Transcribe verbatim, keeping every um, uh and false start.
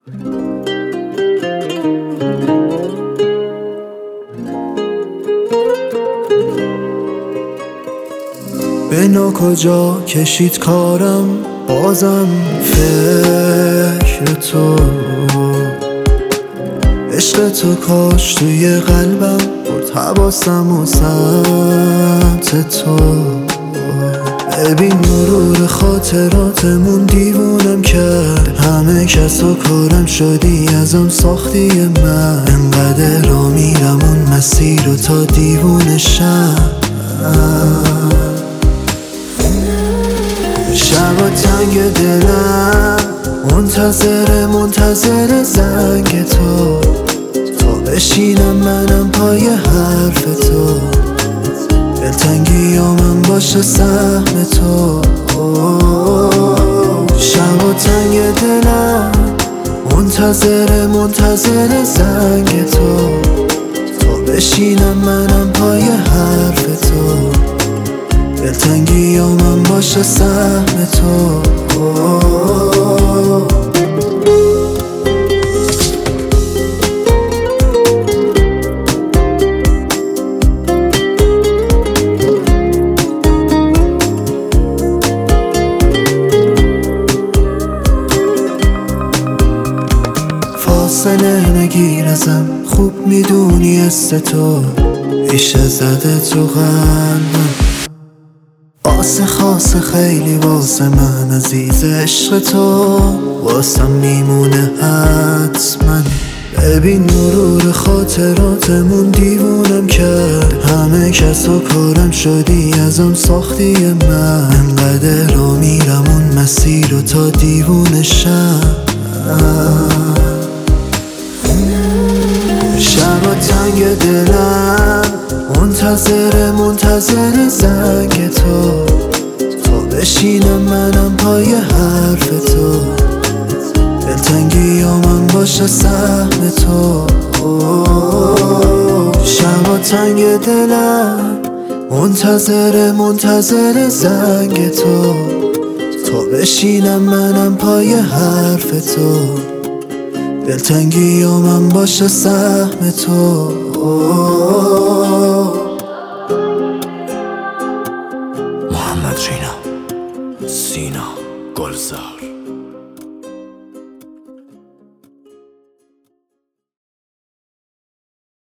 به کجا کشید کارم، بازم فکر تو. عشق تو کاش توی قلبم برد حواسم و سمت تو. ببین مرور خاطراتمون دیوونم کرد، همه کس و کارم شدی ازم ساختی من. انقدر را میرم اون مسیر رو تا دیوونه شم. شبا تنگ دلم، منتظر منتظر زنگ تو، تا بشینم منم پای حرف تو. دلتنگی من باشه سهم تو. شبا تنگ دلم، منتظر منتظر زنگ تو، تا بشینم منم پای حرف تو. دلتنگی من باشه سهم تو. فاصله نگیر ازم، خوب میدونی است تو ریشه زده تو قلبم. واسه خاص خیلی واسه من عزیز، عشق تو واسم میمونه حتما. ببین مرور خاطراتمون دیوونم کرد، همه کس و کارم شدی ازم ساختی من. انقدر را میرم اون مسیر رو تا دیوونه شم. شبا تنگ دلم، منتظر منتظر زنگ تو، تا بشینم منم پای حرف تو. دلتنگی من باشه سهم تو. شبا تنگ دلم، منتظر منتظر زنگ تو، تا بشینم منم پای حرف تو. دلتنگی من باشه سهم تو.